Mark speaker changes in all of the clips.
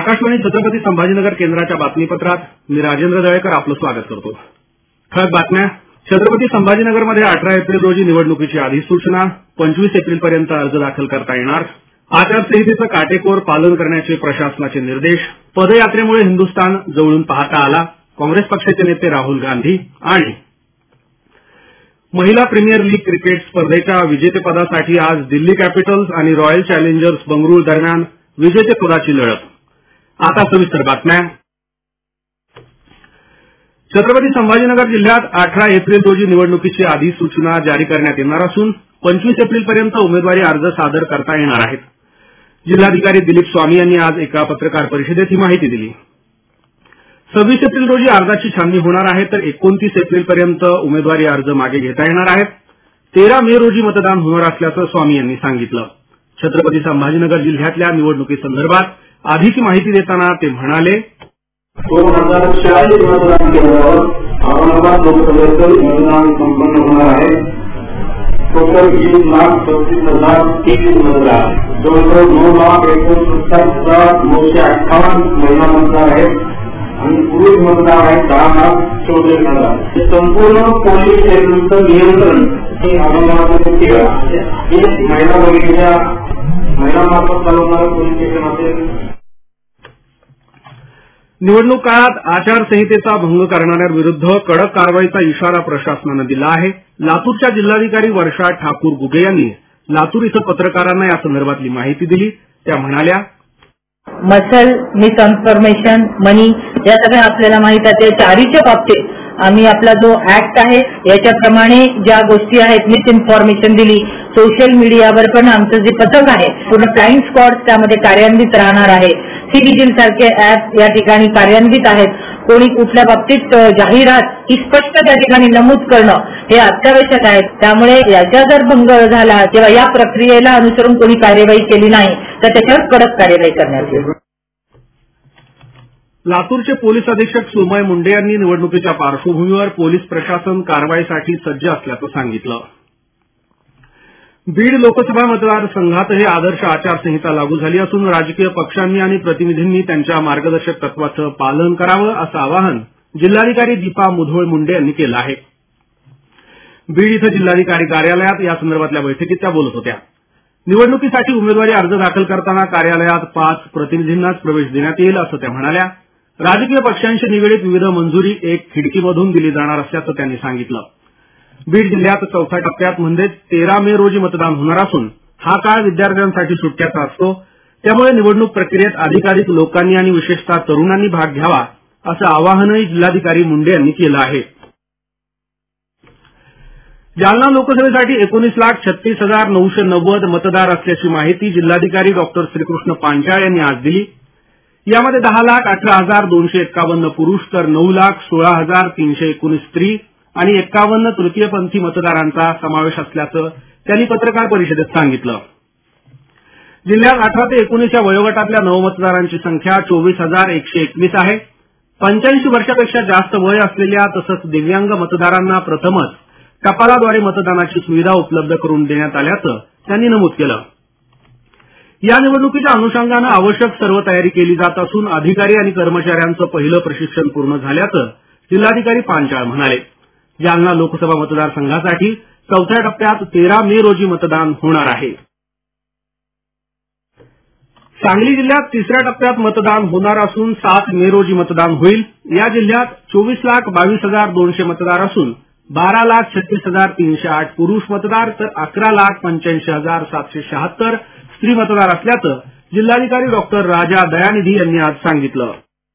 Speaker 1: आकाशवाणी छत्रपती संभाजीनगर केंद्राच्या बातमीपत्रात मी राजेंद्र दळेकर आपलं स्वागत करतो. ठळक बातम्या. छत्रपती संभाजीनगरमध्ये 18 एप्रिल रोजी निवडणुकीची अधिसूचना. 25 एप्रिलपर्यंत अर्ज दाखल करता येणार. आचारसंहितेचं काटेकोर पालन करण्याचे प्रशासनाचे निर्देश. पदयात्रेमुळे हिंदुस्थान जवळून पाहता आला. काँग्रेस पक्षाचे नेते राहुल गांधी. आणि महिला प्रीमियर लीग क्रिकेट स्पर्धेच्या विजेतेपदासाठी आज दिल्ली कॅपिटल्स आणि रॉयल चॅलेंजर्स बंगळुरू दरम्यान विजेतेपदाची लढत. आता सविस्तर बातम्या. छत्रपती संभाजीनगर जिल्ह्यात 18 एप्रिल रोजी निवडणुकीची अधिसूचना जारी करण्यात येणार असून 25 एप्रिलपर्यंत उमेदवारी अर्ज सादर करता येणार आहेत. जिल्हाधिकारी दिलीप स्वामी यांनी आज एका पत्रकार परिषदेत ही माहिती दिली. 26 एप्रिल रोजी अर्जाची छाननी होणार आहे, तर 29 एप्रिलपर्यंत उमेदवारी अर्ज मागे घेता येणार आहेत. 13 मे रोजी मतदान होणार असल्याचं स्वामी यांनी सांगितलं. छत्रपती संभाजीनगर जिल्ह्यातल्या निवडणुकीसंदर्भात अधिक माहिती देताना ते म्हणाले,
Speaker 2: 2040 मतदान केंद्रावर औरंगाबाद लोकसभेचं मतदान संपन्न होणार आहे. टोटल 20,35,030 मतदार, जवळजवळ 9,69,958 महिला मतदार आहेत आणि पुरुष मतदार आहेत 10,64,000. हे संपूर्ण पोलीस स्टेशनचं नियंत्रण हे औरंगाबादमध्ये केलं. महिला बघितल्या महिलांमार्फत चालवणारं पोलीस स्टेशन असेल.
Speaker 1: निवडणूक काळात आचारसंहितेचा भंग करणाऱ्यांविरुद्ध कडक कारवाईचा इशारा प्रशासनानं दिला आहे. लातूरच्या जिल्हाधिकारी वर्षा ठाकूर गुगे यांनी लातूर इथं पत्रकारांना या संदर्भातली माहिती दिली. त्या म्हणाल्या,
Speaker 3: मसल, मिसइन्फॉर्मेशन, मनी या सगळ्या आपल्याला माहित आहे. त्या चारीच्या बाबतीत आम्ही आपला जो ऍक्ट आहे याच्याप्रमाणे ज्या गोष्टी आहेत, मिसइन्फॉर्मेशन दिली, सोशल मीडियावर पण आमचं जे पथक आहे पूर्ण फ्लाइंग स्क्वॉड त्यामध्ये कार्यान्वित राहणार आहे. सीविजिल सारखे ऍप या ठिकाणी कार्यान्वित आहेत. कोणी कुठल्या बाबतीत जाहिरात ही स्पष्ट त्या ठिकाणी नमूद करणं हे अत्यावश्यक आहे. त्यामुळे याचा जर भंग झाला किंवा या प्रक्रियेला अनुसरून कोणी कार्यवाही केली नाही तर त्याच्यावर कडक कार्यवाही करण्यात येईल.
Speaker 1: लातूरचे पोलीस अधीक्षक सुमय मुंडे यांनी निवडणुकीच्या पार्श्वभूमीवर पोलीस प्रशासन कारवाईसाठी सज्ज असल्याचं सांगितलं. बीड लोकसभा मतदारसंघातही आदर्श आचारसंहिता लागू झाली असून राजकीय पक्षांनी आणि प्रतिनिधींनी त्यांच्या मार्गदर्शक तत्वाचं पालन करावं असं आवाहन जिल्हाधिकारी दीपा मुधोळ मुंडे यांनी केलं आहे. बीड इथं जिल्हाधिकारी कार्यालयात या संदर्भातल्या बैठकीत त्या बोलत होत्या. निवडणुकीसाठी उमेदवारी अर्ज दाखल करताना कार्यालयात 5 प्रतिनिधींनाच प्रवेश देण्यात येईल असं त्या म्हणाल्या. राजकीय पक्षांशी निगडीत विविध मंजुरी एक खिडकीमधून दिली जाणार असल्याचं त्यांनी सांगितलं. बीड जिल्ह्यात चौथ्या टप्प्यात म्हणजे 13 मे रोजी मतदान होणार असून हा काळ विद्यार्थ्यांसाठी सुट्ट्याचा असतो. त्यामुळे निवडणूक प्रक्रियेत अधिकाधिक लोकांनी आणि विशेषतः तरुणांनी भाग घ्यावा असं आवाहनही जिल्हाधिकारी मुंडे यांनी केलं आहे. जालना लोकसभेसाठी 19,36,990 मतदार असल्याची माहिती जिल्हाधिकारी डॉक्टर श्रीकृष्ण पांचाळ यांनी आज दिली. यामध्ये 10,18,251 पुरुष तर 9,16,319 स्त्री आणि 51 तृतीयपंथी मतदारांचा समावेश असल्याचं त्यांनी पत्रकार परिषदेत सांगितलं. जिल्ह्यात 18 ते 19 या वयोगटातल्या नवमतदारांची संख्या 24,121 आहे. 85 वर्षापेक्षा जास्त वय असलेल्या तसंच दिव्यांग मतदारांना प्रथमच टपालाद्वारे मतदानाची सुविधा उपलब्ध करून देण्यात आल्याचं त्यांनी नमूद केलं. या निवडणुकीच्या अनुषंगानं आवश्यक सर्व तयारी केली जात असून अधिकारी आणि कर्मचाऱ्यांचं पहिलं प्रशिक्षण पूर्ण झाल्याचं जिल्हाधिकारी पांचाळ म्हणाले. जालना लोकसभा मतदारसंघासाठी चौथ्या टप्प्यात 13 मे रोजी मतदान होणार आहे. सांगली जिल्ह्यात तिसऱ्या टप्प्यात मतदान होणार असून 7 मे रोजी मतदान होईल. या जिल्ह्यात 24,22,200 मतदार असून 12,36,308 पुरुष मतदार तर 11,85,776 स्त्री मतदार असल्याचं जिल्हाधिकारी डॉक्टर राजा दयानिधी यांनी आज सांगितलं.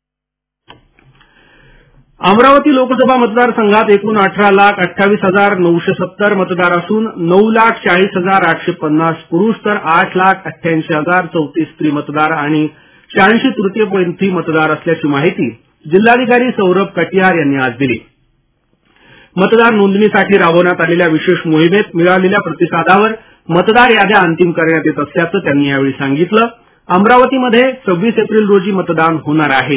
Speaker 1: अमरावती लोकसभा मतदारसंघात एकूण 18,28,970 मतदार असून 9,40,850 पुरुष तर 8,88,034 स्त्री मतदार आणि 86 तृतीयपंथी मतदार असल्याची माहिती जिल्हाधिकारी सौरभ कटियार यांनी आज दिली. मतदार नोंदणीसाठी राबवण्यात आलेल्या विशेष मोहिमेत मिळालेल्या प्रतिसादावर मतदार याद्या अंतिम करण्यात येत असल्याचं त्यांनी यावेळी सांगितलं. अमरावतीमध्ये 26 एप्रिल रोजी मतदान होणार आहे.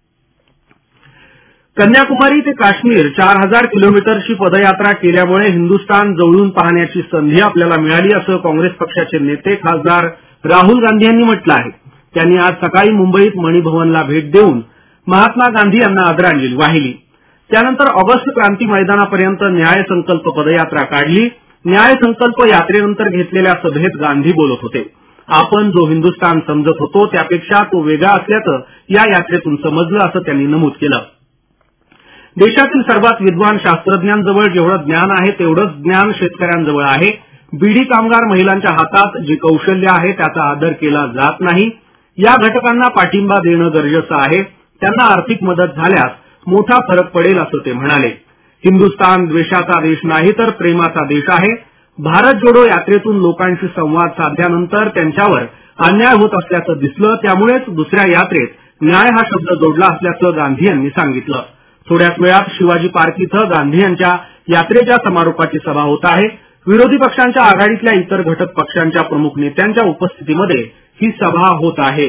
Speaker 1: कन्याकुमारी ते काश्मीर 4,000 किलोमीटरची पदयात्रा केल्यामुळे हिंदुस्थान जवळून पाहण्याची संधी आपल्याला मिळाली असं काँग्रेस पक्षाचे नेते खासदार राहुल गांधी यांनी म्हटलं आहे. त्यांनी आज सकाळी मुंबईत मणिभवनला भेट देऊन महात्मा गांधी यांना आदरांजली वाहिली. त्यानंतर ऑगस्ट क्रांती मैदानापर्यंत न्याय संकल्प पदयात्रा काढली. न्याय संकल्प यात्रेनंतर घेतलेल्या सभेत गांधी बोलत होते. आपण जो हिंदुस्थान समजत होतो त्यापेक्षा तो वेगळा असल्याचं या यात्रेतून समजलं असं त्यांनी नमूद केलं. देशातील सर्वात विद्वान शास्त्रज्ञांजवळ जेवढं ज्ञान आहे तेवढंच ज्ञान शेतकऱ्यांजवळ आहे. बीडी कामगार महिलांच्या हातात जे कौशल्य आहे त्याचा आदर केला जात नाही. या घटकांना पाठिंबा देणं गरजेचं आहे. त्यांना आर्थिक मदत झाल्यास मोठा फरक पडेल असं ते म्हणाले. हिंदुस्थान द्वेषाचा देश नाही तर प्रेमाचा देश आहे. भारत जोडो यात्रेतून लोकांशी संवाद साधल्यानंतर त्यांच्यावर अन्याय होत असल्याचं दिसलं. त्यामुळेच दुसऱ्या यात्रेत न्याय हा शब्द जोडला असल्याचं गांधी यांनी सांगितलं. थोड्याच वेळात शिवाजी पार्क इथं गांधी यांच्या यात्रेच्या समारोपाची सभा होत आहे. विरोधी पक्षांच्या आघाडीतल्या इतर घटक पक्षांच्या प्रमुख नेत्यांच्या उपस्थितीमध्ये ही सभा होत आहे.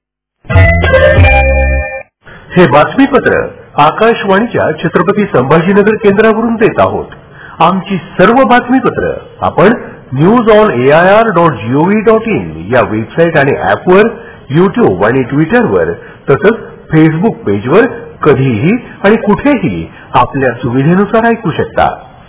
Speaker 4: हे बातमीपत्र आकाशवाणीच्या छत्रपती संभाजीनगर केंद्रावरून देत आहोत. आमची सर्व बातमीपत्र आपण news.on.air.gov.in या वेबसाईट आणि ऍपवर, युट्यूब आणि ट्विटरवर तसंच फेसबुक पेजवर कधीही आणि कुठेही आपल्या सुविधेनुसार ऐकू शकता.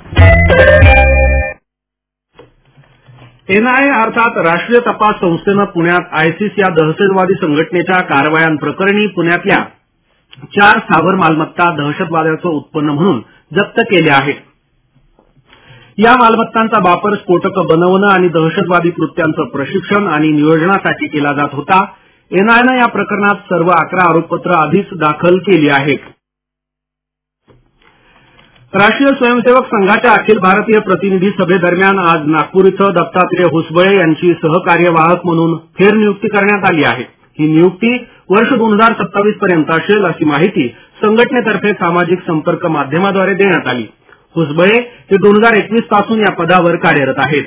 Speaker 1: एनआयए अर्थात राष्ट्रीय तपास संस्थेनं पुण्यात आयसिस या दहशतवादी संघटनेच्या कारवायांप्रकरणी पुण्यातल्या 4 स्थावर मालमत्ता दहशतवादाचं उत्पन्न म्हणून जप्त केल्या आहेत. या मालमत्तांचा वापर स्फोटकं बनवणं आणि दहशतवादी कृत्यांचं प्रशिक्षण आणि नियोजनासाठी केला जात होता. एनआयएनं या प्रकरणात सर्व 11 आरोपपत्र आधीच दाखल केली आहेत. राष्ट्रीय स्वयंसेवक संघाच्या अखिल भारतीय प्रतिनिधी सभेदरम्यान आज नागपूर इथं दत्तात्रय होसबळे यांची सहकार्यवाहक म्हणून फेरनियुक्ती करण्यात आली आहे. ही नियुक्ती वर्ष 2027 पर्यंत असेल अशी माहिती संघटनेतर्फे सामाजिक संपर्क माध्यमाद्वारे देण्यात आली. होसबळे हे 2021 पासून या पदावर कार्यरत आहेत.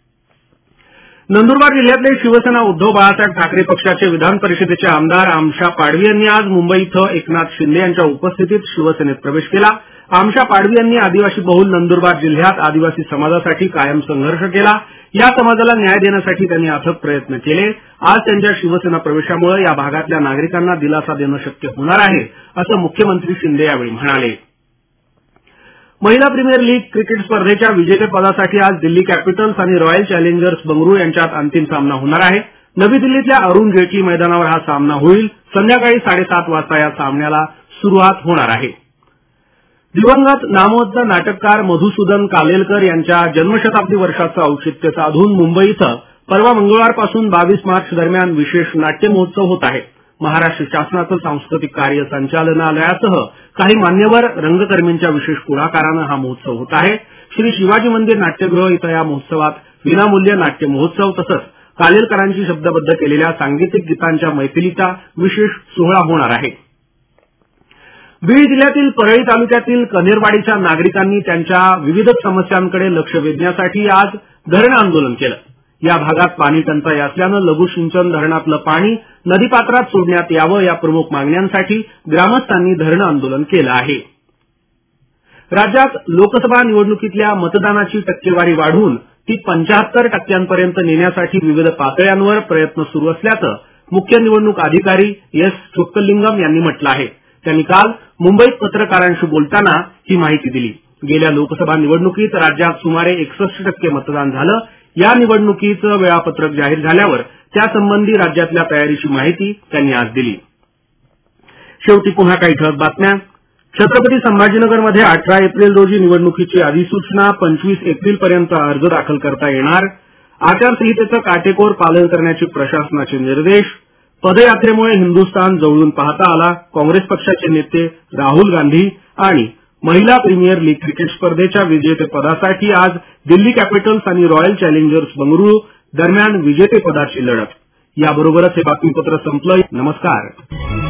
Speaker 1: नंदुरबार जिल्ह्यातले शिवसेना उद्धव बाळासाहेब ठाकरे पक्षाचे विधान परिषदेचे आमदार आमशा पाडवी यांनी आज मुंबई इथं एकनाथ शिंदे यांच्या उपस्थितीत शिवसेनेत प्रवेश केला. आमशा पाडवी यांनी आदिवासी बहुल नंदुरबार जिल्ह्यात आदिवासी समाजासाठी कायम संघर्ष केला. या समाजाला न्याय देण्यासाठी त्यांनी अथक प्रयत्न केले. आज त्यांच्या शिवसेना प्रवेशामुळे या भागातल्या नागरिकांना दिलासा देणं शक्य होणार आहे असं मुख्यमंत्री शिंदे यावेळी म्हणाले. महिला प्रीमियर लीग क्रिकेट स्पर्धेच्या विजेतेपदासाठी आज दिल्ली कॅपिटल्स आणि रॉयल चॅलेंजर्स बंगळुरू यांच्यात अंतिम सामना होणार आहे. नवी दिल्लीतल्या अरुण जेटली मैदानावर हा सामना होईल. संध्याकाळी 7:30 वाजता या सामन्याला सुरुवात होणार आहे. दिवंगत नामवंत नाटककार मधुसूदन कालेलकर यांच्या जन्मशताब्दी वर्षाचं औचित्य साधून मुंबई इथं परवा मंगळवारपासून 22 मार्च दरम्यान विशेष नाट्य महोत्सव होत आहे. महाराष्ट्र शासनाचं सांस्कृतिक कार्य संचालनालयासह काही मान्यवर रंगकर्मींच्या विशेष पुढाकारानं हा महोत्सव होत आहे. श्री शिवाजी मंदिर नाट्यगृह इथं या महोत्सवात विनामूल्य नाट्य महोत्सव तसंच कालेलकरांची शब्दबद्ध केलेल्या सांगीतिक गीतांच्या मैफिलीचा विशेष सोहळा होणार आहे. बीड जिल्ह्यातील परळी तालुक्यातील कनेरवाडीच्या नागरिकांनी त्यांच्या विविध समस्यांकडे लक्ष वेधण्यासाठी आज धरण आंदोलन केलं. या भागात पाणी टंचाई असल्यानं लघु सिंचन धरणातलं पाणी नदीपात्रात सोडण्यात यावं या प्रमुख मागण्यांसाठी ग्रामस्थांनी धरण आंदोलन केलं आहे. राज्यात लोकसभा निवडणुकीतल्या मतदानाची टक्केवारी वाढवून ती 75% नेण्यासाठी विविध पातळ्यांवर प्रयत्न सुरू असल्याचं मुख्य निवडणूक अधिकारी एस चोक्कलिंगम यांनी म्हटलं आहे. त्यांनी काल मुंबईत पत्रकारांशी बोलताना ही माहिती दिली. गेल्या लोकसभा निवडणुकीत राज्यात सुमारे 61% मतदान झालं. या निवडणुकीचं वेळापत्रक जाहीर झाल्यावर त्यासंबंधी राज्यातल्या तयारीची माहिती त्यांनी आज दिली. शेवटी पुन्हा काही ठळक बातम्या. छत्रपती संभाजीनगरमध्ये 18 एप्रिल रोजी निवडणुकीची अधिसूचना, 25 एप्रिलपर्यंत अर्ज दाखल करता येणार. आचारसंहितेचं काटेकोर पालन करण्याचे प्रशासनाचे निर्देश. पदयात्रेमुळे हिंदुस्थान जवळून पाहता आला, काँग्रेस पक्षाचे नेते राहुल गांधी. आणि महिला प्रीमियर लीग क्रिकेट स्पर्धेच्या विजेतेपदासाठी आज दिल्ली कॅपिटल्स आणि रॉयल चॅलेंजर्स बंगळुरू दरम्यान विजेतेपदाची लढत. याबरोबरच हे बातमीपत्र संपलं. नमस्कार.